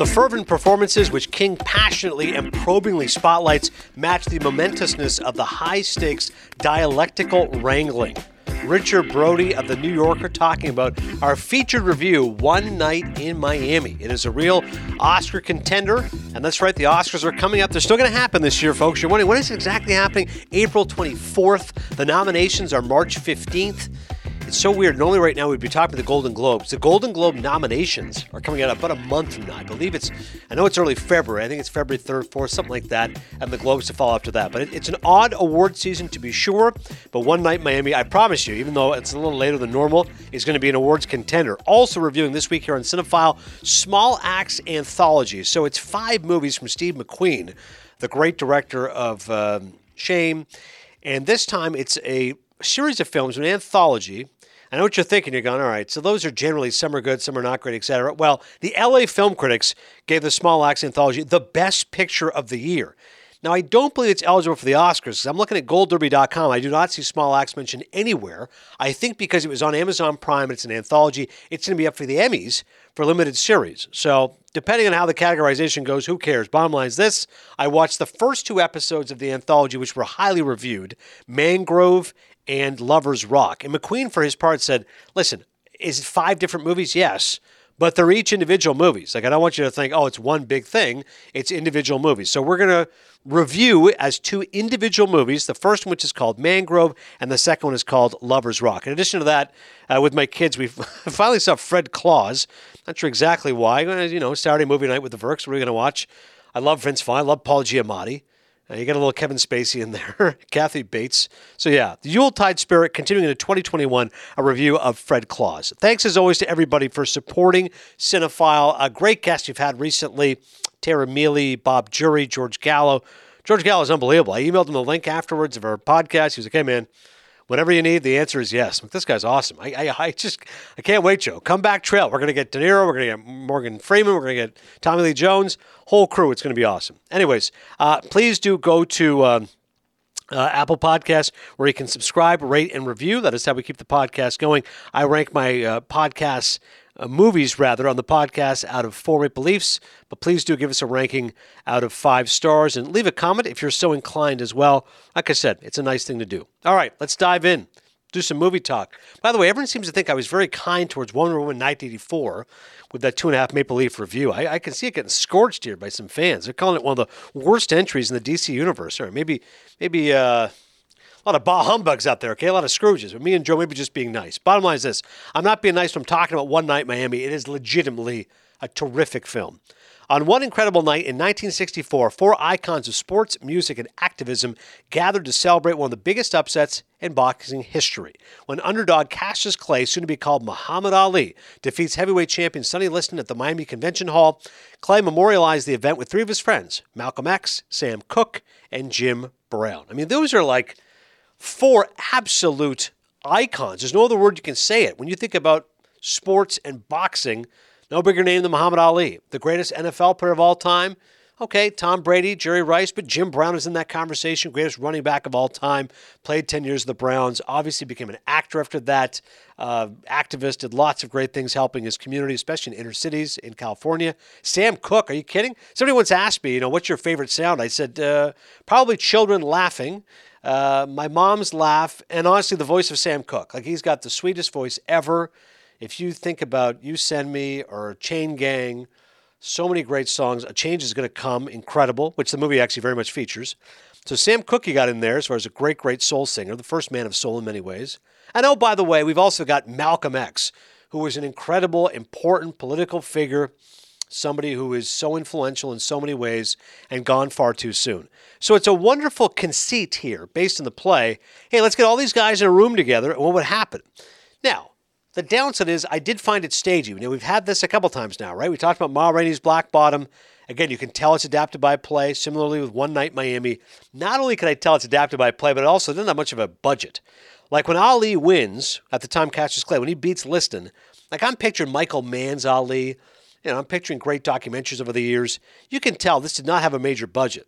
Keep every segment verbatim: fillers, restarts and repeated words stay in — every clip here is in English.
The fervent performances which King passionately and probingly spotlights match the momentousness of the high-stakes dialectical wrangling. Richard Brody of The New Yorker talking about our featured review, One Night in Miami. It is a real Oscar contender, and that's right, the Oscars are coming up. They're still going to happen this year, folks. You're wondering, when is it exactly happening? April twenty-fourth. The nominations are March fifteenth. It's so weird. Normally right now we'd be talking about the Golden Globes. The Golden Globe nominations are coming out about a month from now. I believe it's, I know it's early February. I think it's February third, fourth, something like that. And the Globes to follow after that. But it, it's an odd award season to be sure. But One Night in Miami, I promise you, even though it's a little later than normal, is going to be an awards contender. Also reviewing this week here on Cinephile, Small Axe Anthology. So it's five movies from Steve McQueen, the great director of um, Shame. And this time it's a series of films, an anthology. I know what you're thinking. You're going, all right, so those are generally, some are good, some are not great, et cetera. Well, the L A Film Critics gave the Small Axe Anthology the best picture of the year. Now, I don't believe it's eligible for the Oscars because I'm looking at gold derby dot com. I do not see Small Axe mentioned anywhere. I think because it was on Amazon Prime and it's an anthology, it's going to be up for the Emmys for limited series. So depending on how the categorization goes, who cares? Bottom line is this. I watched the first two episodes of the anthology, which were highly reviewed, Mangrove and Lover's Rock. And McQueen, for his part, said, listen, is it five different movies? Yes. But they're each individual movies. Like, I don't want you to think, oh, it's one big thing. It's individual movies. So we're going to review as two individual movies. The first one, which is called Mangrove, and the second one is called Lover's Rock. In addition to that, uh, with my kids, we finally saw Fred Claus. Not sure exactly why. You know, Saturday movie night with the Verks. What are we going to watch? I love Vince Vaughn. I love Paul Giamatti. Uh, you got a little Kevin Spacey in there, Kathy Bates. So yeah, the Yuletide spirit continuing into twenty twenty-one, a review of Fred Claus. Thanks as always to everybody for supporting Cinephile. A great guest you've had recently, Tara Mealy, Bob Jury, George Gallo. George Gallo is unbelievable. I emailed him the link afterwards of our podcast. He was like, hey man, whatever you need, the answer is yes. Like, this guy's awesome. I, I, I just, I can't wait, Joe. Come back trail. We're going to get De Niro. We're going to get Morgan Freeman. We're going to get Tommy Lee Jones. Whole crew. It's going to be awesome. Anyways, uh, please do go to um, uh, Apple Podcasts where you can subscribe, rate, and review. That is how we keep the podcast going. I rank my uh, podcasts, uh, movies rather, on the podcast out of four Maple Leafs. But please do give us a ranking out of five stars and leave a comment if you're so inclined as well. Like I said, it's a nice thing to do. All right, let's dive in. Do some movie talk. By the way, everyone seems to think I was very kind towards Wonder Woman nineteen eighty-four with that two and a half Maple Leaf review. I, I can see it getting scorched here by some fans. They're calling it one of the worst entries in the D C universe. Or maybe, maybe uh, a lot of bah humbugs out there, okay? A lot of Scrooges. But me and Joe maybe just being nice. Bottom line is this. I'm not being nice when I'm talking about One Night in Miami. It is legitimately a terrific film. On one incredible night in nineteen sixty-four, four icons of sports, music, and activism gathered to celebrate one of the biggest upsets in boxing history. When underdog Cassius Clay, soon to be called Muhammad Ali, defeats heavyweight champion Sonny Liston at the Miami Convention Hall, Clay memorialized the event with three of his friends, Malcolm X, Sam Cooke, and Jim Brown. I mean, those are like four absolute icons. There's no other word you can say it. When you think about sports and boxing, no bigger name than Muhammad Ali, the greatest N F L player of all time. Okay, Tom Brady, Jerry Rice, but Jim Brown is in that conversation. Greatest running back of all time. Played ten years of the Browns. Obviously became an actor after that. Uh, activist, did lots of great things helping his community, especially in inner cities in California. Sam Cooke, are you kidding? Somebody once asked me, you know, what's your favorite sound? I said, uh, probably children laughing. Uh, my mom's laugh, and honestly, the voice of Sam Cooke. Like, he's got the sweetest voice ever. If you think about You Send Me or Chain Gang, so many great songs. A Change Is Going to Come, incredible, which the movie actually very much features. So Sam Cooke got in there as far as a great, great soul singer, the first man of soul in many ways. And oh, by the way, we've also got Malcolm X, who was an incredible, important political figure, somebody who is so influential in so many ways and gone far too soon. So it's a wonderful conceit here based on the play. Hey, let's get all these guys in a room together and what would happen? Now, the downside is I did find it stagey. You know, we've had this a couple times now, right? We talked about Ma Rainey's Black Bottom. Again, you can tell it's adapted by play. Similarly with One Night in Miami. Not only can I tell it's adapted by play, but it also doesn't have much of a budget. Like when Ali wins, at the time Cassius Clay, when he beats Liston, like I'm picturing Michael Mann's Ali. You know, I'm picturing great documentaries over the years. You can tell this did not have a major budget.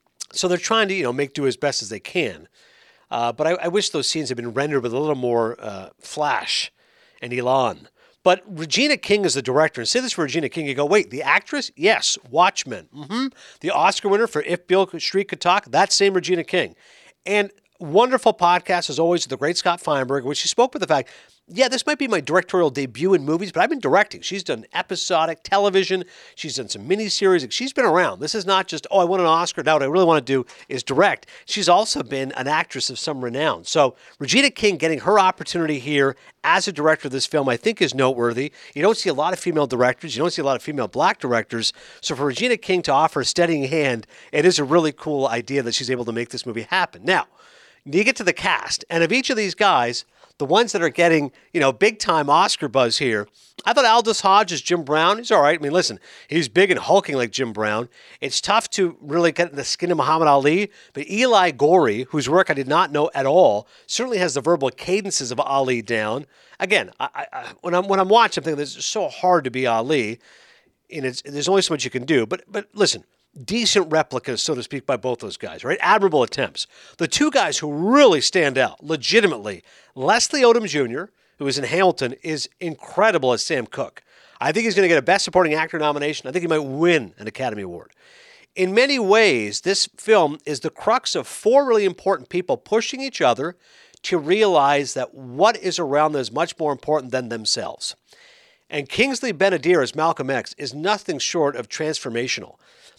So they're trying to, you know, make do as best as they can. Uh, but I, I wish those scenes had been rendered with a little more uh, flash and elan. But Regina King is the director. And say this for Regina King, you go, wait, the actress? Yes, Watchmen. Mm-hmm. The Oscar winner for If Beale Street Could Talk, that same Regina King. And wonderful podcast, as always, with the great Scott Feinberg, which she spoke with the fact, yeah, this might be my directorial debut in movies, but I've been directing. She's done episodic television. She's done some miniseries. She's been around. This is not just, oh, I won an Oscar. Now what I really want to do is direct. She's also been an actress of some renown. So Regina King getting her opportunity here as a director of this film, I think is noteworthy. You don't see a lot of female directors. You don't see a lot of female black directors. So for Regina King to offer a steadying hand, it is a really cool idea that she's able to make this movie happen. Now, you get to the cast, and of each of these guys, the ones that are getting, you know, big-time Oscar buzz here, I thought Aldous Hodge as Jim Brown, he's all right. I mean, listen, he's big and hulking like Jim Brown. It's tough to really get in the skin of Muhammad Ali, but Eli Goree, whose work I did not know at all, certainly has the verbal cadences of Ali down. Again, I, I, when I'm when I'm watching, I'm thinking this is so hard to be Ali, and it's, there's only so much you can do. But but listen, decent replicas, so to speak, by both those guys, right? Admirable attempts. The two guys who really stand out, legitimately, Leslie Odom Junior, who is in Hamilton, is incredible as Sam Cooke. I think he's going to get a Best Supporting Actor nomination. I think he might win an Academy Award. In many ways, this film is the crux of four really important people pushing each other to realize that what is around them is much more important than themselves. And Kingsley Ben-Adir as Malcolm X is nothing short of transformational.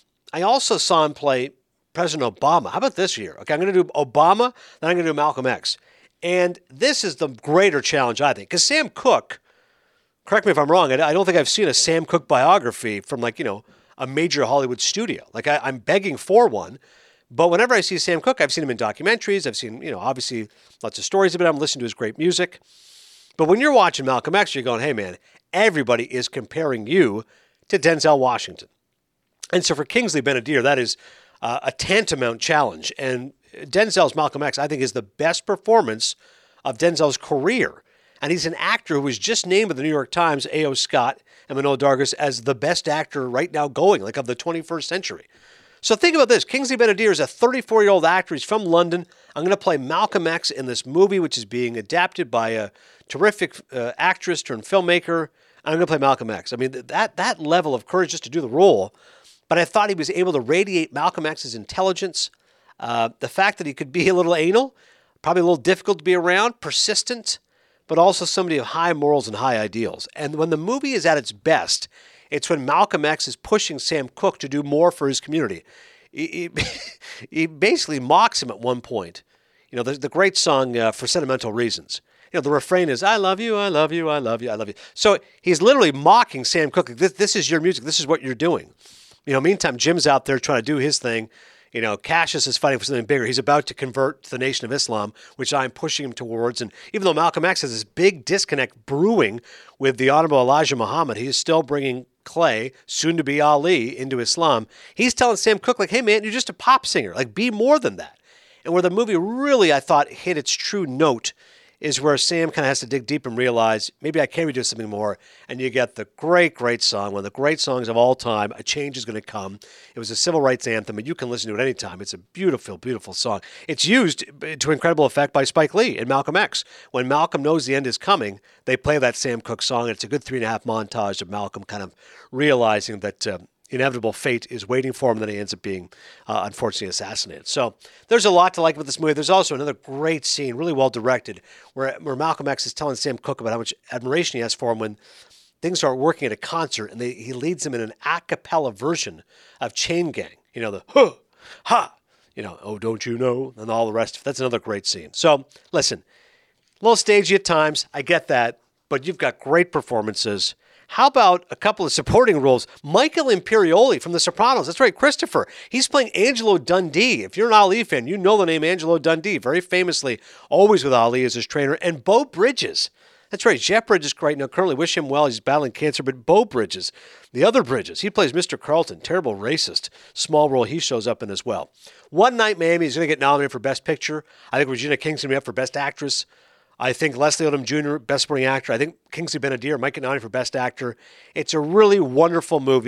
I also saw him play President Obama. How about this year? Okay, I'm going to do Obama, then I'm going to do Malcolm X. And this is the greater challenge, I think. Because Sam Cooke, correct me if I'm wrong, I don't think I've seen a Sam Cooke biography from, like, you know, a major Hollywood studio. Like, I, I'm begging for one. But whenever I see Sam Cooke, I've seen him in documentaries. I've seen, you know, obviously lots of stories about him. I've listened to his great music. But when you're watching Malcolm X, you're going, hey, man, everybody is comparing you to Denzel Washington. And so for Kingsley Ben-Adir, that is uh, a tantamount challenge. And Denzel's Malcolm X, I think, is the best performance of Denzel's career. And he's an actor who was just named by the New York Times, A O. Scott and Manohla Dargis, as the best actor right now going, like of the twenty-first century. So think about this. Kingsley Ben-Adir is a thirty-four-year-old actor. He's from London. I'm going to play Malcolm X in this movie, which is being adapted by a terrific uh, actress turned filmmaker. I'm going to play Malcolm X. I mean, that that level of courage just to do the role. But I thought he was able to radiate Malcolm X's intelligence, uh, the fact that he could be a little anal, probably a little difficult to be around, persistent, but also somebody of high morals and high ideals. And when the movie is at its best, it's when Malcolm X is pushing Sam Cooke to do more for his community. He, he, he basically mocks him at one point. You know, the, the great song uh, For Sentimental Reasons. You know, the refrain is, I love you, I love you, I love you, I love you. So he's literally mocking Sam Cooke. This, this is your music. This is what you're doing. You know, meantime, Jim's out there trying to do his thing. You know, Cassius is fighting for something bigger. He's about to convert to the Nation of Islam, which I'm pushing him towards. And even though Malcolm X has this big disconnect brewing with the Honorable Elijah Muhammad, he is still bringing Clay, soon to be Ali, into Islam. He's telling Sam Cooke, like, hey, man, you're just a pop singer. Like, be more than that. And where the movie really, I thought, hit its true note is where Sam kind of has to dig deep and realize, maybe I can be doing something more. And you get the great, great song, one of the great songs of all time, A Change Is Going to Come. It was a civil rights anthem, and you can listen to it anytime. It's a beautiful, beautiful song. It's used to incredible effect by Spike Lee in Malcolm X. When Malcolm knows the end is coming, they play that Sam Cooke song, and it's a good three and a half montage of Malcolm kind of realizing that uh, inevitable fate is waiting for him, and then he ends up being, uh, unfortunately, assassinated. So there's a lot to like about this movie. There's also another great scene, really well directed, where, where Malcolm X is telling Sam Cooke about how much admiration he has for him when things start working at a concert, and they, he leads them in an a cappella version of Chain Gang. You know, the huh, ha, you know, oh, don't you know, and all the rest. That's another great scene. So listen, a little stagey at times. I get that, but you've got great performances. How about a couple of supporting roles? Michael Imperioli from The Sopranos. That's right, Christopher. He's playing Angelo Dundee. If you're an Ali fan, you know the name Angelo Dundee. Very famously, always with Ali as his trainer. And Beau Bridges. That's right, Jeff Bridges right now. Currently, wish him well. He's battling cancer. But Beau Bridges, the other Bridges, he plays Mister Carlton. Terrible racist. Small role he shows up in as well. One Night Miami is going to get nominated for Best Picture. I think Regina King's going to be up for Best Actress. I think Leslie Odom Junior, Best Supporting Actor. I think Kingsley Ben-Adir might get nominated for Best Actor. It's a really wonderful movie.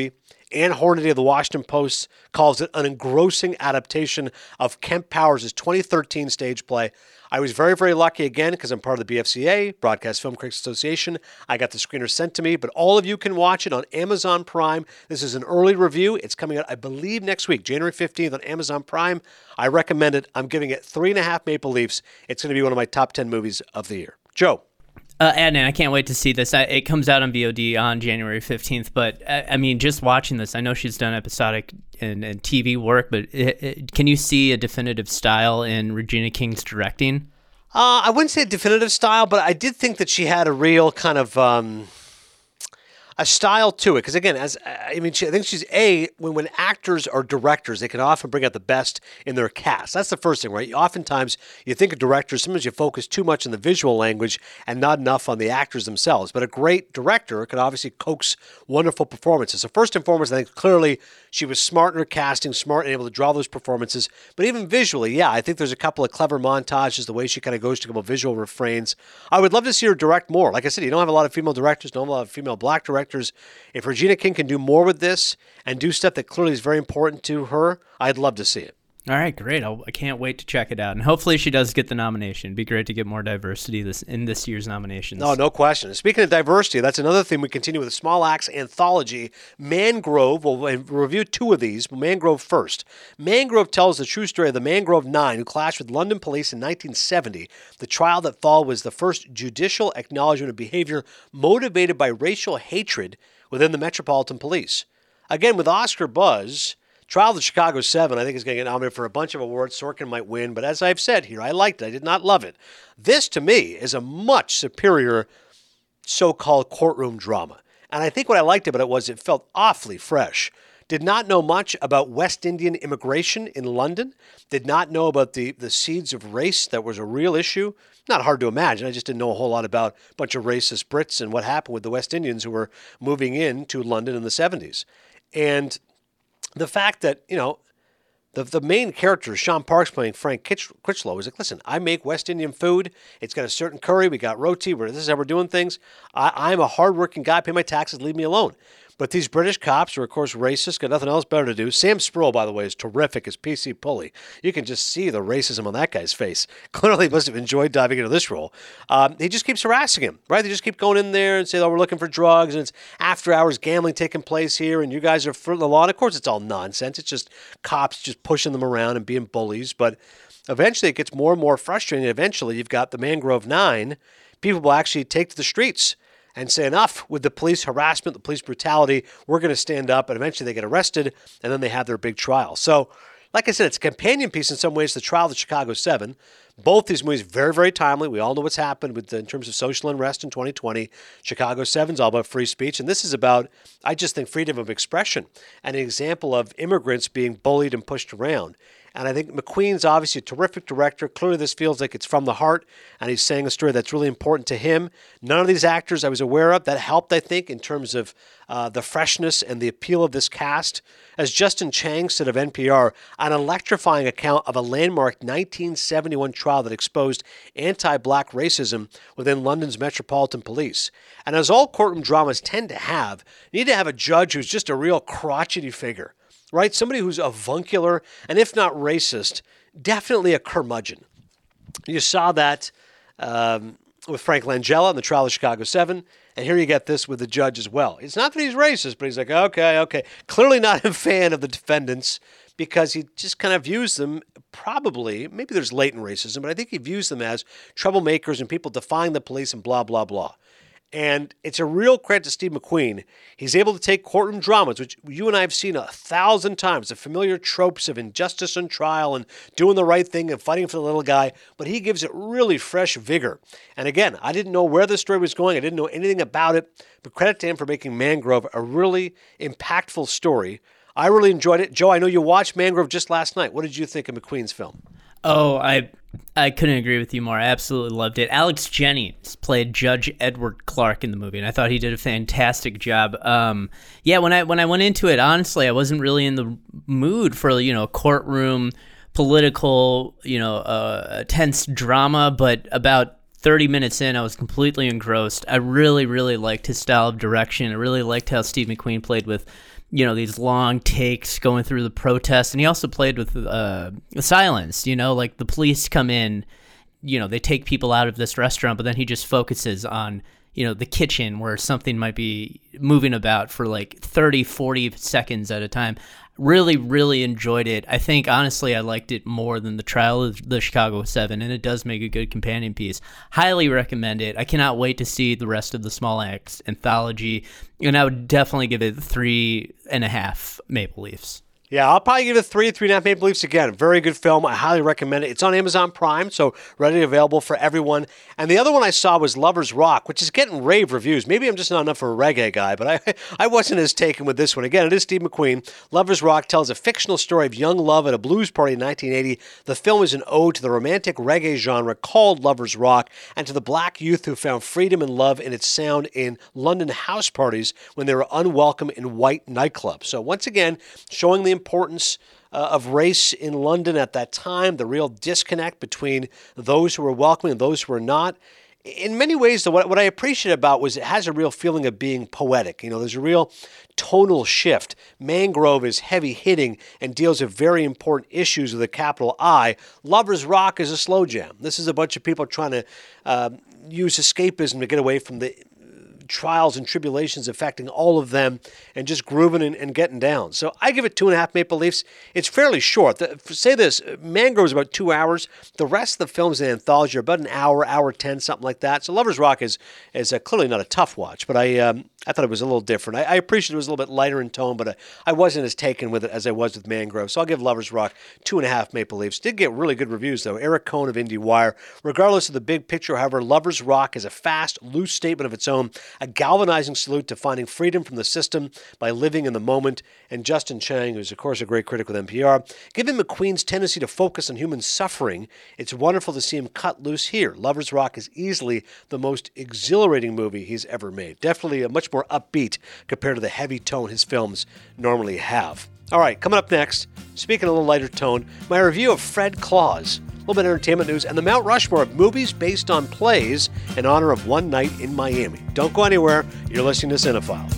Ann Hornaday of the Washington Post calls it an engrossing adaptation of Kemp Powers' twenty thirteen stage play. I was very, very lucky again because I'm part of the B F C A, Broadcast Film Critics Association. I got the screener sent to me, but all of you can watch it on Amazon Prime. This is an early review. It's coming out, I believe, next week, January fifteenth on Amazon Prime. I recommend it. I'm giving it three and a half Maple Leafs. It's going to be one of my top ten movies of the year. Joe. Uh, Adnan, I can't wait to see this. I, it comes out on V O D on January fifteenth, but I, I mean, just watching this, I know she's done episodic and, and T V work, but it, it, can you see a definitive style in Regina King's directing? Uh, I wouldn't say a definitive style, but I did think that she had a real kind of um, a style to it. Because again, as I mean, she, I think she's a when when actors are directors, they can often bring out the best in their cast. That's the first thing, right? Oftentimes, you think of directors, sometimes you focus too much on the visual language and not enough on the actors themselves. But a great director can obviously coax wonderful performances. So first and foremost, I think clearly she was smart in her casting, smart and able to draw those performances. But even visually, yeah, I think there's a couple of clever montages, the way she kind of goes to a couple of visual refrains. I would love to see her direct more. Like I said, you don't have a lot of female directors, don't have a lot of female black directors. If Regina King can do more with this and do stuff that clearly is very important to her, I'd love to see it. All right, great. I'll, I can't wait to check it out. And hopefully she does get the nomination. It'd be great to get more diversity this in this year's nominations. No, no question. Speaking of diversity, that's another thing we continue with the Small Axe anthology. Mangrove, we'll review two of these. Mangrove first. Mangrove tells the true story of the Mangrove Nine, who clashed with London police in nineteen seventy. The trial that followed was the first judicial acknowledgement of behavior motivated by racial hatred within the Metropolitan Police. Again, with Oscar buzz, Trial of the Chicago Seven, I think, is going to get nominated for a bunch of awards. Sorkin might win, but as I've said here, I liked it. I did not love it. This, to me, is a much superior so-called courtroom drama. And I think what I liked about it was it felt awfully fresh. Did not know much about West Indian immigration in London. Did not know about the, the seeds of race that was a real issue. Not hard to imagine. I just didn't know a whole lot about a bunch of racist Brits and what happened with the West Indians who were moving in to London in the seventies. And the fact that, you know, the the main character, Sean Parks playing Frank Kitch- Critchlow, was like, listen, I make West Indian food. It's got a certain curry. We got roti. We're, this is how we're doing things. I, I'm a hardworking guy. Pay my taxes. Leave me alone. But these British cops are, of course, racist, got nothing else better to do. Sam Sproul, by the way, is terrific as P C Pulley. You can just see the racism on that guy's face. Clearly, he must have enjoyed diving into this role. Um, he just keeps harassing him, right? They just keep going in there and say, oh, we're looking for drugs, and it's after-hours gambling taking place here, and you guys are for the law. And, of course, it's all nonsense. It's just cops just pushing them around and being bullies. But eventually, it gets more and more frustrating. Eventually, you've got the Mangrove Nine. People will actually take to the streets and say, enough with the police harassment, the police brutality. We're going to stand up. And eventually they get arrested, and then they have their big trial. So, like I said, it's a companion piece in some ways to the Trial of the Chicago Seven. Both these movies very, very timely. We all know what's happened with the, in terms of social unrest in twenty twenty. Chicago seven is all about free speech. And this is about, I just think, freedom of expression and an example of immigrants being bullied and pushed around. And I think McQueen's obviously a terrific director. Clearly, this feels like it's from the heart, and he's saying a story that's really important to him. None of these actors I was aware of. That helped, I think, in terms of uh, the freshness and the appeal of this cast. As Justin Chang said of N P R, an electrifying account of a landmark nineteen seventy-one trial that exposed anti-black racism within London's Metropolitan Police. And as all courtroom dramas tend to have, you need to have a judge who's just a real crotchety figure. Right? Somebody who's avuncular and, if not racist, definitely a curmudgeon. You saw that um, with Frank Langella in the Trial of Chicago seven, and here you get this with the judge as well. It's not that he's racist, but he's like, okay, okay. Clearly not a fan of the defendants because he just kind of views them probably, maybe there's latent racism, but I think he views them as troublemakers and people defying the police and blah, blah, blah. And it's a real credit to Steve McQueen. He's able to take courtroom dramas, which you and I have seen a thousand times, the familiar tropes of injustice on trial and doing the right thing and fighting for the little guy, but he gives it really fresh vigor. And again, I didn't know where the story was going. I didn't know anything about it, but credit to him for making Mangrove a really impactful story. I really enjoyed it. Joe, I know you watched Mangrove just last night. What did you think of McQueen's film? Oh, I I couldn't agree with you more. I absolutely loved it. Alex Jennings played Judge Edward Clark in the movie, and I thought he did a fantastic job. Um, yeah, when I when I went into it, honestly, I wasn't really in the mood for, you know, courtroom, political, you know, uh, tense drama, but about thirty minutes in, I was completely engrossed. I really, really liked his style of direction. I really liked how Steve McQueen played with you know, these long takes going through the protest. And he also played with uh, silence, you know, like the police come in, you know, they take people out of this restaurant, but then he just focuses on, you know, the kitchen where something might be moving about for like thirty, forty seconds at a time. Really, really enjoyed it. I think, honestly, I liked it more than The Trial of the Chicago Seven, and it does make a good companion piece. Highly recommend it. I cannot wait to see the rest of the Small Axe anthology, and I would definitely give it three and a half Maple Leafs. Yeah, I'll probably give it three, three and a half Maple Leafs again. Very good film. I highly recommend it. It's on Amazon Prime, so readily available for everyone. And the other one I saw was Lovers Rock, which is getting rave reviews. Maybe I'm just not enough of a reggae guy, but I I wasn't as taken with this one. Again, it is Steve McQueen. Lovers Rock tells a fictional story of young love at a blues party in nineteen eighty. The film is an ode to the romantic reggae genre called Lovers Rock and to the black youth who found freedom and love in its sound in London house parties when they were unwelcome in white nightclubs. So once again, showing the importance Uh, of race in London at that time, the real disconnect between those who were welcoming and those who were not. In many ways, though, what, what I appreciate about was it has a real feeling of being poetic. You know, there's a real tonal shift. Mangrove is heavy-hitting and deals with very important issues with a capital I. Lovers Rock is a slow jam. This is a bunch of people trying to uh, use escapism to get away from the trials and tribulations affecting all of them and just grooving and, and getting down. So I give it two and a half Maple Leafs. It's fairly short. The, say this, Mangrove is about two hours. The rest of the films in the anthology are about an hour, hour ten, something like that. So Lovers Rock is is uh, clearly not a tough watch, but I um, I thought it was a little different. I, I appreciate it was a little bit lighter in tone, but I, I wasn't as taken with it as I was with Mangrove. So I'll give Lovers Rock two and a half Maple Leafs. Did get really good reviews, though. Eric Cohn of IndieWire. Regardless of the big picture, however, Lovers Rock is a fast, loose statement of its own, a galvanizing salute to finding freedom from the system by living in the moment. And Justin Chang, who's, of course, a great critic with N P R, given McQueen's tendency to focus on human suffering, it's wonderful to see him cut loose here. Lovers Rock is easily the most exhilarating movie he's ever made. Definitely a much more upbeat compared to the heavy tone his films normally have. All right, coming up next, speaking a little lighter tone, my review of Fred Claus, a little bit of entertainment news, and the Mount Rushmore of movies based on plays in honor of One Night in Miami. Don't go anywhere. You're listening to Cinephile.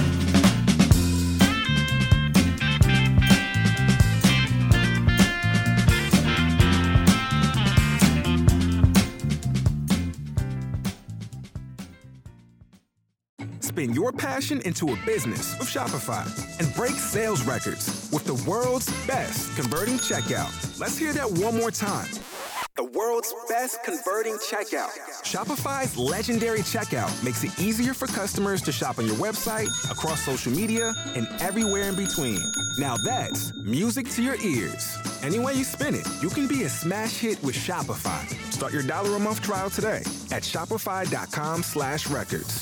Spin your passion into a business with Shopify and break sales records with the world's best converting checkout. Let's hear that one more time. The world's best converting checkout. Shopify's legendary checkout makes it easier for customers to shop on your website, across social media, and everywhere in between. Now that's music to your ears. Any way you spin it, you can be a smash hit with Shopify. Start your dollar a month trial today at shopify.com slash records.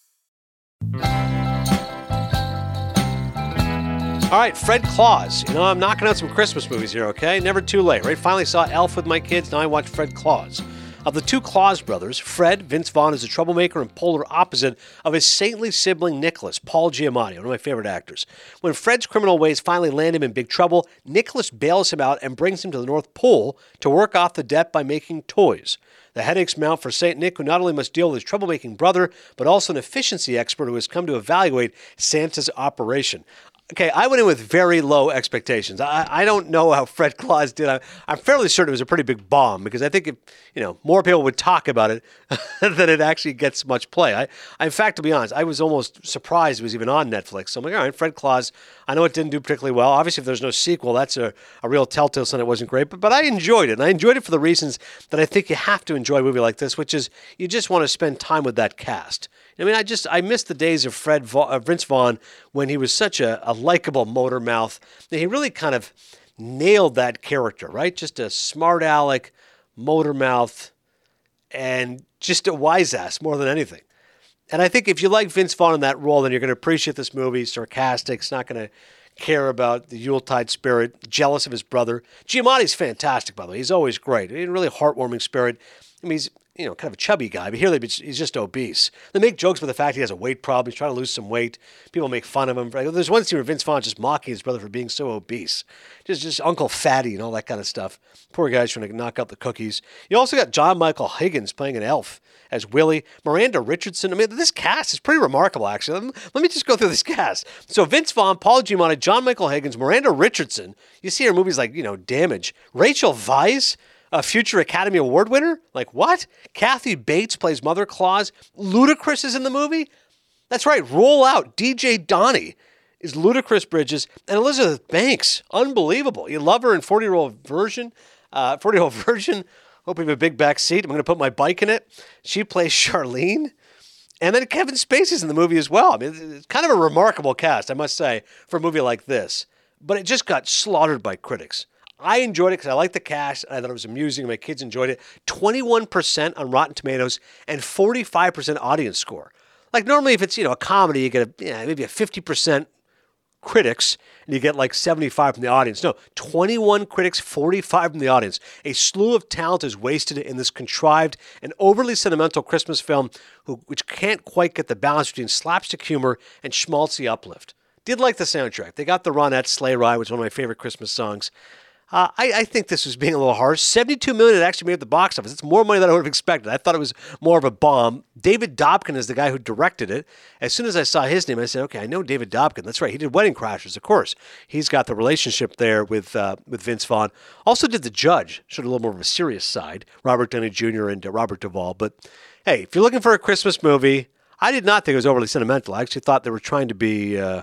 All right, Fred Claus. You know, I'm knocking out some Christmas movies here, okay? Never too late, right? Finally saw Elf with my kids. Now I watch Fred Claus. Of the two Claus brothers, Fred, Vince Vaughn, is a troublemaker and polar opposite of his saintly sibling Nicholas, Paul Giamatti, one of my favorite actors. When Fred's criminal ways finally land him in big trouble, Nicholas bails him out and brings him to the North Pole to work off the debt by making toys. The headaches mount for Saint Nick, who not only must deal with his troublemaking brother, but also an efficiency expert who has come to evaluate Santa's operation. Okay, I went in with very low expectations. I, I don't know how Fred Claus did. I, I'm fairly certain it was a pretty big bomb because I think if you know more people would talk about it than it actually gets much play. I, I, in fact, to be honest, I was almost surprised it was even on Netflix. So I'm like, all right, Fred Claus. I know it didn't do particularly well. Obviously, if there's no sequel, that's a, a real telltale sign it wasn't great. But but I enjoyed it, and I enjoyed it for the reasons that I think you have to enjoy a movie like this, which is you just want to spend time with that cast. I mean, I just I miss the days of Fred Va- uh, Vince Vaughn when he was such a, a likable motor mouth. He really kind of nailed that character, right? Just a smart aleck, motor mouth, and just a wise ass more than anything. And I think if you like Vince Vaughn in that role, then you're going to appreciate this movie. Sarcastic, it's not going to care about the Yuletide spirit, jealous of his brother. Giamatti's fantastic, by the way. He's always great. He's a really heartwarming spirit. I mean, he's you know, kind of a chubby guy, but here they, he's just obese. They make jokes about the fact he has a weight problem. He's trying to lose some weight. People make fun of him. There's one scene where Vince Vaughn's just mocking his brother for being so obese. Just just Uncle Fatty and all that kind of stuff. Poor guy's trying to knock out the cookies. You also got John Michael Higgins playing an elf as Willie. Miranda Richardson. I mean, this cast is pretty remarkable, actually. Let me just go through this cast. So Vince Vaughn, Paul Giamatti, John Michael Higgins, Miranda Richardson. You see her movies like, you know, Damage. Rachel Weisz, a future Academy Award winner? Like, what? Kathy Bates plays Mother Claus. Ludacris is in the movie? That's right. Roll Out. D J Donnie is Ludacris Bridges. And Elizabeth Banks. Unbelievable. You love her in forty-year-old version. Uh, forty-year-old version. Hope you have a big back seat. I'm going to put my bike in it. She plays Charlene. And then Kevin Spacey's in the movie as well. I mean, it's kind of a remarkable cast, I must say, for a movie like this. But it just got slaughtered by critics. I enjoyed it because I liked the cast, and I thought it was amusing. My kids enjoyed it. twenty-one percent on Rotten Tomatoes and forty-five percent audience score. Like normally if it's, you know, a comedy, you get a, you know, maybe a fifty percent critics, and you get like seventy-five from the audience. No, twenty-one critics, forty-five from the audience. A slew of talent is wasted in this contrived and overly sentimental Christmas film, who, which can't quite get the balance between slapstick humor and schmaltzy uplift. Did like the soundtrack. They got the Ronettes Sleigh Ride, which is one of my favorite Christmas songs. Uh, I, I think this was being a little harsh. seventy-two million dollars it actually made at the box office. It's more money than I would have expected. I thought it was more of a bomb. David Dobkin is the guy who directed it. As soon as I saw his name, I said, okay, I know David Dobkin. That's right. He did Wedding Crashers, of course. He's got the relationship there with uh, with Vince Vaughn. Also did The Judge. Showed a little more of a serious side. Robert Downey Junior and uh, Robert Duvall. But hey, if you're looking for a Christmas movie, I did not think it was overly sentimental. I actually thought they were trying to be... Uh,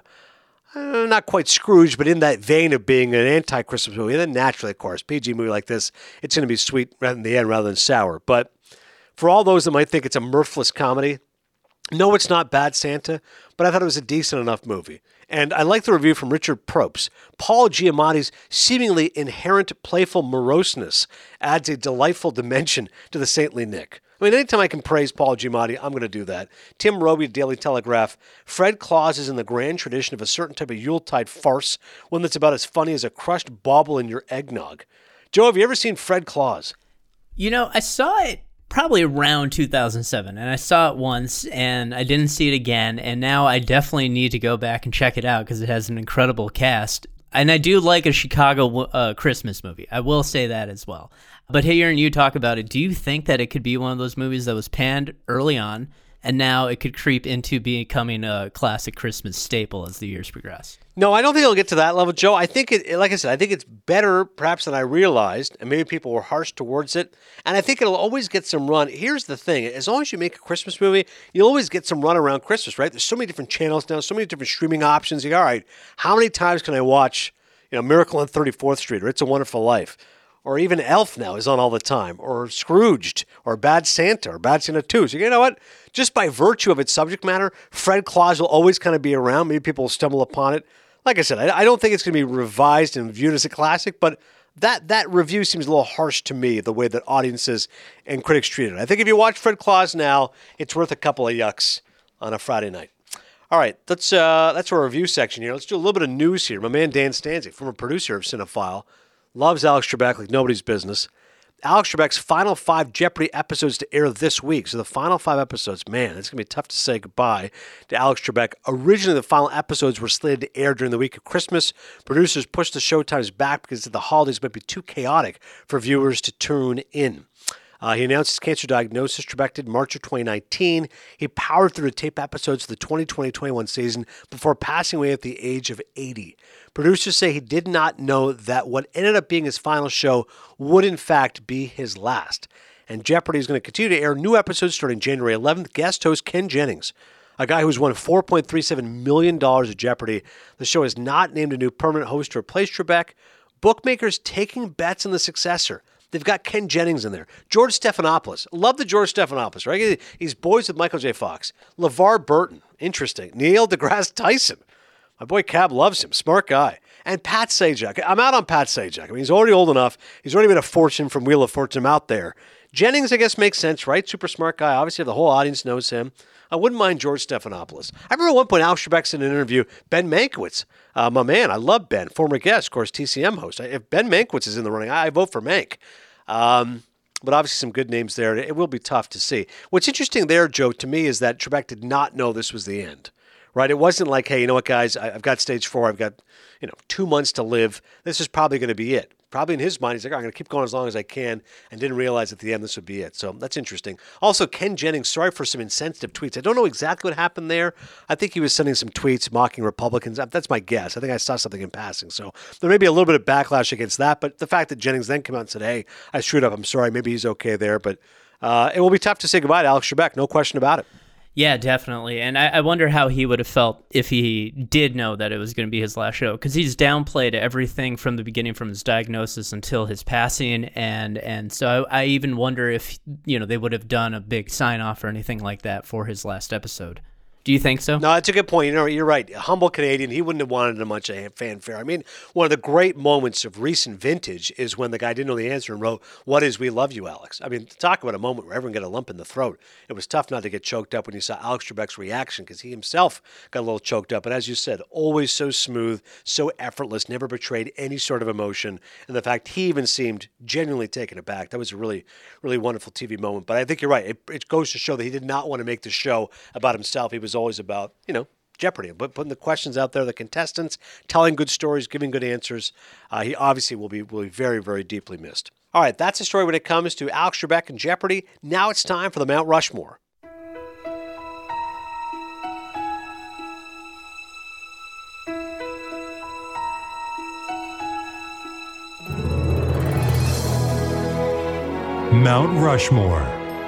Uh, not quite Scrooge, but in that vein of being an anti-Christmas movie. And then naturally, of course, P G movie like this, it's going to be sweet in the end rather than sour. But for all those that might think it's a mirthless comedy, no, it's not Bad Santa, but I thought it was a decent enough movie. And I like the review from Richard Probst. Paul Giamatti's seemingly inherent playful moroseness adds a delightful dimension to the saintly Nick. I mean, anytime I can praise Paul Giamatti, I'm going to do that. Tim Roby, Daily Telegraph. Fred Claus is in the grand tradition of a certain type of Yuletide farce, one that's about as funny as a crushed bauble in your eggnog. Joe, have you ever seen Fred Claus? You know, I saw it probably around two thousand seven, and I saw it once, and I didn't see it again, and now I definitely need to go back and check it out because it has an incredible cast. And I do like a Chicago uh, Christmas movie. I will say that as well. But hearing you talk about it, do you think that it could be one of those movies that was panned early on, and now it could creep into becoming a classic Christmas staple as the years progress? No, I don't think it'll get to that level, Joe. I think it, like I said, I think it's better perhaps than I realized, and maybe people were harsh towards it. And I think it'll always get some run. Here's the thing. As long as you make a Christmas movie, you'll always get some run around Christmas, right? There's so many different channels now, so many different streaming options. You go, all right, how many times can I watch, you know, Miracle on thirty-fourth Street or It's a Wonderful Life? Or even Elf now is on all the time, or Scrooged, or Bad Santa, or Bad Santa two. So you know what? Just by virtue of its subject matter, Fred Claus will always kind of be around. Maybe people will stumble upon it. Like I said, I, I don't think it's going to be revised and viewed as a classic, but that that review seems a little harsh to me, the way that audiences and critics treat it. I think if you watch Fred Claus now, it's worth a couple of yucks on a Friday night. All right, that's, uh, that's our review section here. Let's do a little bit of news here. My man Dan Stanzik, former producer of Cinephile, loves Alex Trebek like nobody's business. Alex Trebek's final five Jeopardy episodes to air this week. So the final five episodes, man, it's going to be tough to say goodbye to Alex Trebek. Originally, the final episodes were slated to air during the week of Christmas. Producers pushed the showtimes back because the holidays might be too chaotic for viewers to tune in. Uh, he announced his cancer diagnosis, Trebek did, March of twenty nineteen. He powered through the tape episodes of the twenty twenty twenty-one season before passing away at the age of eighty. Producers say he did not know that what ended up being his final show would in fact be his last. And Jeopardy is going to continue to air new episodes starting January eleventh. Guest host Ken Jennings, a guy who's won four point three seven million dollars at Jeopardy. The show has not named a new permanent host to replace Trebek. Bookmakers taking bets on the successor. They've got Ken Jennings in there. George Stephanopoulos. Love the George Stephanopoulos, right? He's boys with Michael J. Fox. LeVar Burton. Interesting. Neil deGrasse Tyson. My boy Cab loves him. Smart guy. And Pat Sajak. I'm out on Pat Sajak. I mean, he's already old enough. He's already made a fortune from Wheel of Fortune out there. Jennings, I guess, makes sense, right? Super smart guy. Obviously, the whole audience knows him. I wouldn't mind George Stephanopoulos. I remember at one point, Alex Trebek said in an interview, Ben Mankiewicz, uh, my man, I love Ben, former guest, of course, T C M host. If Ben Mankiewicz is in the running, I vote for Mank. Um, but obviously some good names there. It will be tough to see. What's interesting there, Joe, to me, is that Trebek did not know this was the end, right? It wasn't like, hey, you know what, guys, I've got stage four. I've got, you know, two months to live. This is probably going to be it. Probably in his mind, he's like, oh, I'm going to keep going as long as I can, and didn't realize at the end this would be it. So that's interesting. Also, Ken Jennings, sorry for some insensitive tweets. I don't know exactly what happened there. I think he was sending some tweets mocking Republicans. That's my guess. I think I saw something in passing. So there may be a little bit of backlash against that, but the fact that Jennings then came out and said, hey, I screwed up. I'm sorry. Maybe he's okay there. But uh, it will be tough to say goodbye to Alex Trebek. No question about it. Yeah, definitely. And I, I wonder how he would have felt if he did know that it was going to be his last show, because he's downplayed everything from the beginning, from his diagnosis until his passing. And, and so I, I even wonder if, you know, they would have done a big sign-off or anything like that for his last episode. Do you think so? No, that's a good point. You know, you're right. A humble Canadian, he wouldn't have wanted a much of fanfare. I mean, one of the great moments of recent vintage is when the guy didn't know the answer and wrote, "What is we love you, Alex?" I mean, talk about a moment where everyone got a lump in the throat. It was tough not to get choked up when you saw Alex Trebek's reaction, because he himself got a little choked up. And as you said, always so smooth, so effortless, never betrayed any sort of emotion. And the fact he even seemed genuinely taken aback, that was a really, really wonderful T V moment. But I think you're right. It, it goes to show that he did not want to make the show about himself. He was always about, you know, Jeopardy, but putting the questions out there, the contestants, telling good stories, giving good answers. Uh, he obviously will be will be very, very deeply missed. All right, that's the story when it comes to Alex Trebek and Jeopardy. Now it's time for the Mount Rushmore. Mount Rushmore.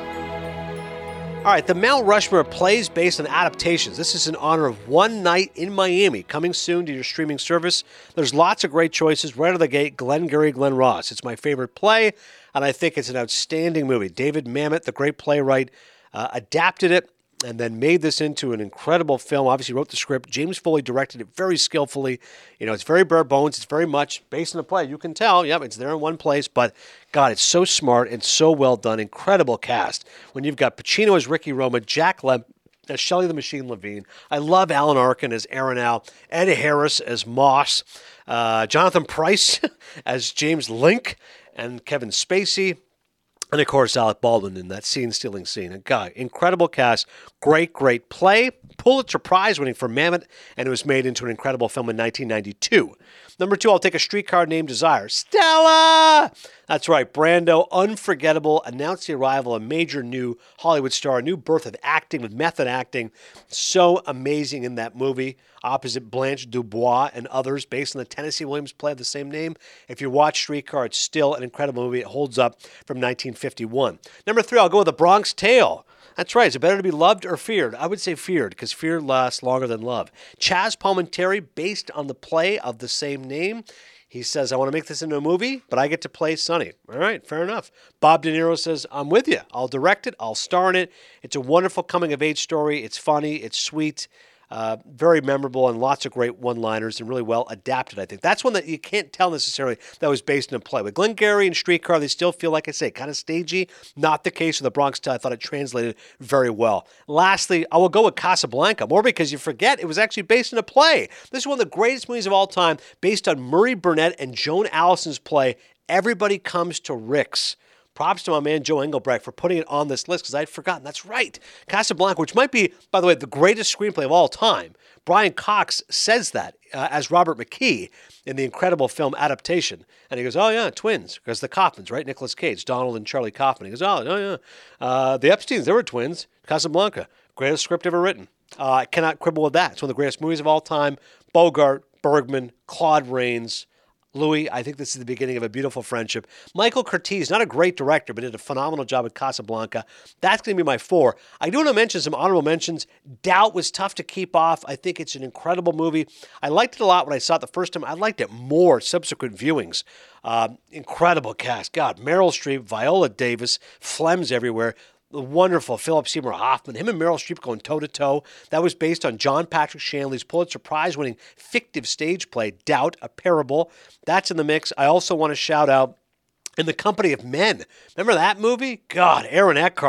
All right, the Mount Rushmore plays based on adaptations. This is in honor of One Night in Miami, coming soon to your streaming service. There's lots of great choices. Right out of the gate, Glengarry Glen Ross. It's my favorite play, and I think it's an outstanding movie. David Mamet, the great playwright, uh, adapted it and then made this into an incredible film. Obviously wrote the script. James Foley directed it very skillfully. You know, it's very bare bones. It's very much based on a play. You can tell, yep, it's there in one place, but God, it's so smart and so well done. Incredible cast. When you've got Pacino as Ricky Roma, Jack Lemmon as Shelley the Machine Levine. I love Alan Arkin as Aaron Al, Ed Harris as Moss, uh, Jonathan Pryce as James Link, and Kevin Spacey. And, of course, Alec Baldwin in that scene-stealing scene. And, God, incredible cast. Great, great play. Pulitzer Prize winning for Mamet, and it was made into an incredible film in nineteen ninety-two. Number two, I'll take A Streetcar Named Desire. Stella! That's right. Brando, unforgettable, announced the arrival of a major new Hollywood star, a new birth of acting with method acting. So amazing in that movie. Opposite Blanche Dubois and others, based on the Tennessee Williams play of the same name. If you watch Streetcar, it's still an incredible movie. It holds up from nineteen fifty-one. Number three, I'll go with The Bronx Tale. That's right. Is it better to be loved or feared? I would say feared, because fear lasts longer than love. Chaz Palminteri, based on the play of the same name. He says, I want to make this into a movie, but I get to play Sonny. All right, fair enough. Bob De Niro says, I'm with you. I'll direct it. I'll star in it. It's a wonderful coming-of-age story. It's funny. It's sweet. Uh, very memorable, and lots of great one-liners, and really well adapted, I think. That's one that you can't tell necessarily that was based in a play. With Glengarry and Streetcar, they still feel, like I say, kind of stagey. Not the case with The Bronx Tale. I thought it translated very well. Lastly, I will go with Casablanca, more because you forget it was actually based in a play. This is one of the greatest movies of all time, based on Murray Burnett and Joan Allison's play, Everybody Comes to Rick's. Props to my man Joe Engelbrecht for putting it on this list, because I had forgotten. That's right. Casablanca, which might be, by the way, the greatest screenplay of all time. Brian Cox says that uh, as Robert McKee in the incredible film adaptation. And he goes, oh, yeah, twins, because the Kaufmans, right? Nicolas Cage, Donald and Charlie Kaufman. He goes, oh, oh yeah. Uh, the Epsteins, they were twins. Casablanca, greatest script ever written. Uh, I cannot quibble with that. It's one of the greatest movies of all time. Bogart, Bergman, Claude Rains, Louis, I think this is the beginning of a beautiful friendship. Michael Curtiz, not a great director, but did a phenomenal job at Casablanca. That's going to be my four. I do want to mention some honorable mentions. Doubt was tough to keep off. I think it's an incredible movie. I liked it a lot when I saw it the first time. I liked it more subsequent viewings. Uh, incredible cast. God, Meryl Streep, Viola Davis, phlegms everywhere. The wonderful Philip Seymour Hoffman, him and Meryl Streep going toe-to-toe. That was based on John Patrick Shanley's Pulitzer Prize-winning fictive stage play, Doubt, a Parable. That's in the mix. I also want to shout out In the Company of Men. Remember that movie? God, Aaron Eckhart.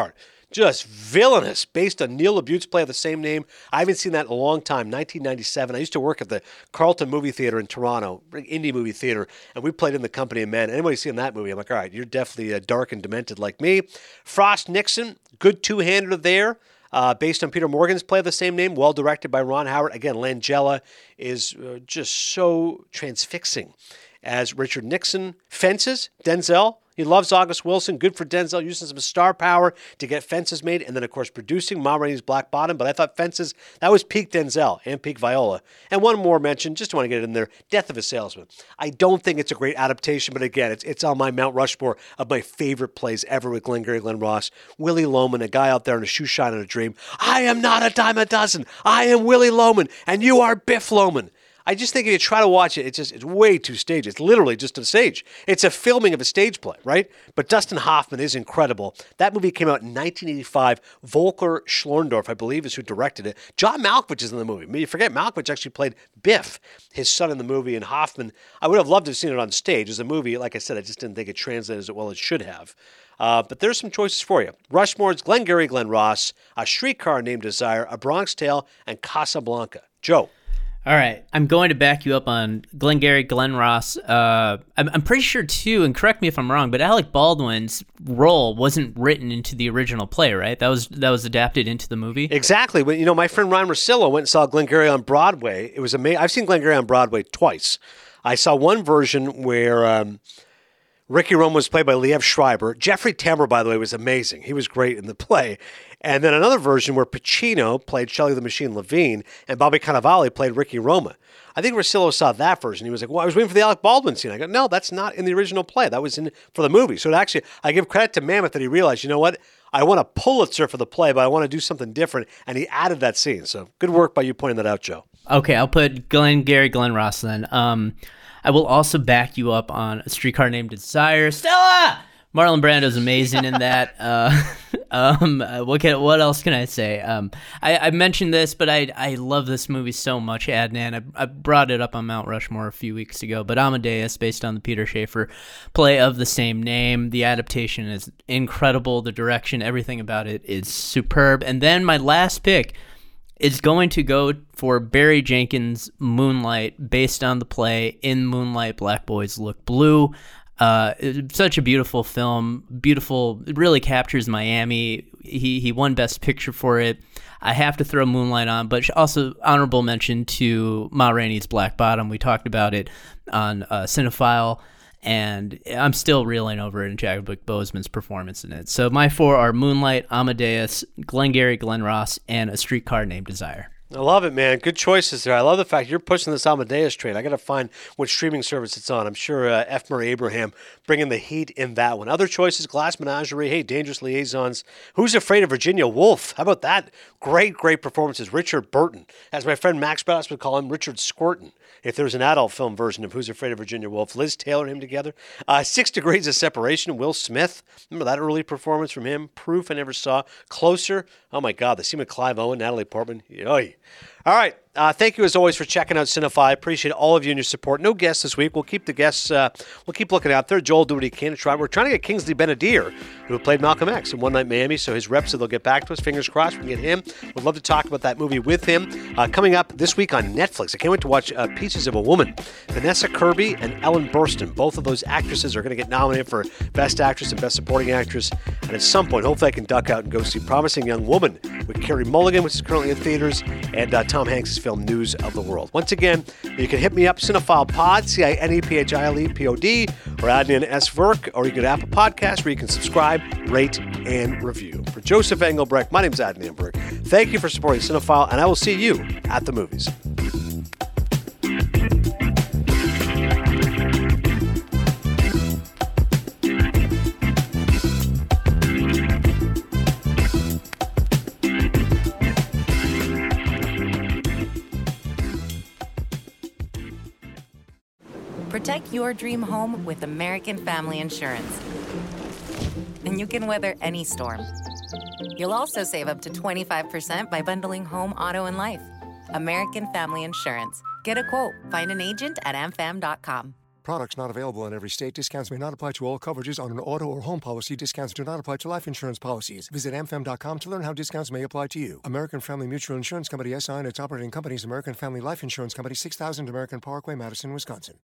just villainous, based on Neil LaBute's play of the same name. I haven't seen that in a long time, nineteen ninety-seven. I used to work at the Carlton Movie Theater in Toronto, indie movie theater, and we played in The Company of Men. Anybody seen that movie? I'm like, all right, you're definitely uh, dark and demented like me. Frost Nixon, good two-hander there. Uh, based on Peter Morgan's play of the same name, well directed by Ron Howard. Again, Langella is uh, just so transfixing as Richard Nixon. Fences, Denzel. He loves August Wilson. Good for Denzel, using some star power to get Fences made. And then, of course, producing Ma Rainey's Black Bottom. But I thought Fences, that was peak Denzel and peak Viola. And one more mention, just want to get it in there, Death of a Salesman. I don't think it's a great adaptation, but again, it's it's on my Mount Rushmore of my favorite plays ever with Glengarry Glen Ross. Willie Loman, a guy out there in a shoe shine and a dream. I am not a dime a dozen. I am Willie Loman, and you are Biff Loman. I just think if you try to watch it, it's just it's way too staged. It's literally just a stage. It's a filming of a stage play, right? But Dustin Hoffman is incredible. That movie came out in nineteen eighty-five. Volker Schlorndorf, I believe, is who directed it. John Malkovich is in the movie. I mean, you forget Malkovich actually played Biff, his son in the movie, and Hoffman. I would have loved to have seen it on stage. As a movie, like I said, I just didn't think it translated as well as it should have. Uh, but there's some choices for you. Rushmore's Glengarry Glen Ross, A Streetcar Named Desire, A Bronx Tale, and Casablanca. Joe. All right, I'm going to back you up on Glengarry Glen Ross. Uh, I'm, I'm pretty sure, too, and correct me if I'm wrong, but Alec Baldwin's role wasn't written into the original play, right? That was that was adapted into the movie? Exactly. Well, you know, my friend Ryan Russillo went and saw Glengarry on Broadway. It was amazing. I've seen Glengarry on Broadway twice. I saw one version where um, Ricky Rome was played by Liev Schreiber. Jeffrey Tambor, by the way, was amazing. He was great in the play. And then another version where Pacino played Shelley the Machine Levine and Bobby Cannavale played Ricky Roma. I think Russillo saw that version. He was like, well, I was waiting for the Alec Baldwin scene. I go, no, that's not in the original play. That was in for the movie. So it actually, I give credit to Mamet that he realized, you know what? I want a Pulitzer for the play, but I want to do something different. And he added that scene. So good work by you pointing that out, Joe. Okay, I'll put Glengarry Glen Ross then. Um, I will also back you up on A Streetcar Named Desire. Stella! Marlon Brando's amazing in that. Uh, um, uh, what can, what else can I say? Um, I, I mentioned this, but I I love this movie so much, Adnan. I, I brought it up on Mount Rushmore a few weeks ago, but Amadeus, based on the Peter Shaffer play of the same name. The adaptation is incredible. The direction, everything about it is superb. And then my last pick is going to go for Barry Jenkins' Moonlight, based on the play In Moonlight, Black Boys Look Blue. Uh, such a beautiful film, beautiful, it really captures Miami. He he won Best Picture for it. I have to throw Moonlight on, but also honorable mention to Ma Rainey's Black Bottom. We talked about it on uh, Cinephile, and I'm still reeling over it in Chadwick Boseman's performance in it. So my four are Moonlight, Amadeus, Glengarry Glen Ross, and A Streetcar Named Desire. I love it, man. Good choices there. I love the fact you're pushing this Amadeus train. I got to find what streaming service it's on. I'm sure uh, F. Murray Abraham bringing the heat in that one. Other choices, Glass Menagerie, hey, Dangerous Liaisons. Who's Afraid of Virginia Woolf? How about that? Great, great performances. Richard Burton, as my friend Max Brass would call him, Richard Squirtin'. If there was an adult film version of Who's Afraid of Virginia Woolf, Liz Taylor and him together. Uh, Six Degrees of Separation, Will Smith. Remember that early performance from him? Proof I Never Saw. Closer. Oh, my God. The scene with Clive Owen, Natalie Portman. Yoy. All right. Uh, thank you, as always, for checking out Cinephile. I appreciate all of you and your support. No guests this week. We'll keep the guests, uh, we'll keep looking out there. Joel will do what he can to try. We're trying to get Kingsley Ben-Adir, who played Malcolm X in One Night Miami, so his reps said they'll get back to us. Fingers crossed we can get him. We'd love to talk about that movie with him. Uh, coming up this week on Netflix, I can't wait to watch uh, Pieces of a Woman. Vanessa Kirby and Ellen Burstyn, both of those actresses are going to get nominated for Best Actress and Best Supporting Actress. And at some point, hopefully I can duck out and go see Promising Young Woman with Carey Mulligan, which is currently in theaters, and uh, Tom Hanks' film News of the World. Once again, you can hit me up, Cinephile Pod, C I N E P H I L E P O D, or Adnan S. Verk, or you can Apple Podcasts where you can subscribe, rate, and review. For Joseph Engelbrecht, my name is Adnan Verk. Thank you for supporting Cinephile, and I will see you at the movies. Protect your dream home with American Family Insurance. And you can weather any storm. You'll also save up to twenty-five percent by bundling home, auto, and life. American Family Insurance. Get a quote. Find an agent at am fam dot com. Products not available in every state. Discounts may not apply to all coverages on an auto or home policy. Discounts do not apply to life insurance policies. Visit a m f m dot com to learn how discounts may apply to you. American Family Mutual Insurance Company S I and its operating companies, American Family Life Insurance Company, six thousand American Parkway, Madison, Wisconsin.